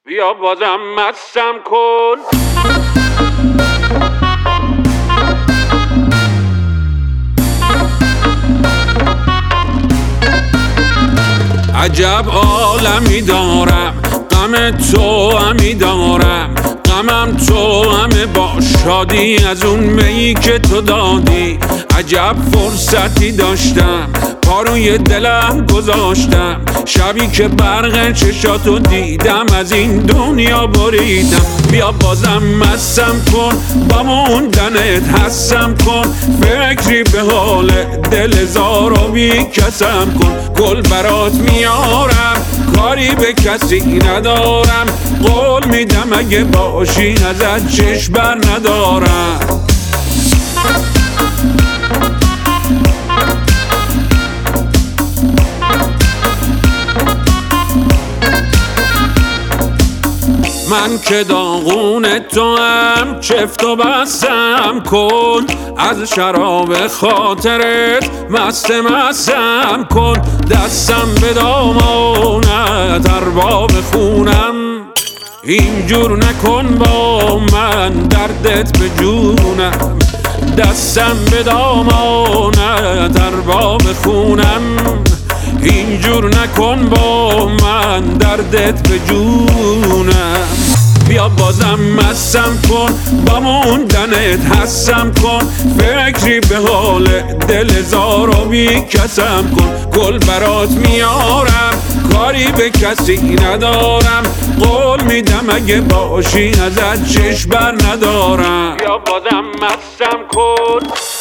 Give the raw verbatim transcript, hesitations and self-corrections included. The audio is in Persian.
بیا بازم مستم کن. عجب عالمی دارم، غم تو همی دارم، غمم تو همه با شادی از اون میی که تو دادی. عجب فرصتی داشتم پا روی دلم گذاشتم، شبی که برق چشاتو دیدم از این دنیا بریدم. بیا بازم مستم کن، با موندنت حسم کن، فکری به حال دل زارو بی کسم کن. گل برات میارم کاری به کسی ندارم، قول میدم اگه باشی ازت چشم بر ندارم. من که داغون تو هم چفت و بستم کن، از شراب خاطرت مست مستم کن. دستم به دامانت ارباب خونم، اینجور نکن با من دردت به جونم. دستم به دامانت ارباب خونم، اینجور نکن با من دردت به جونم. بیا بازم مستم کن، با موندنت حسم کن، فکری به حال دل زارو بی کسم کن. گل برات میارم کاری به کسی ندارم، قول میدم اگه باشی ازت چشم بر ندارم. بیا بازم مستم کن.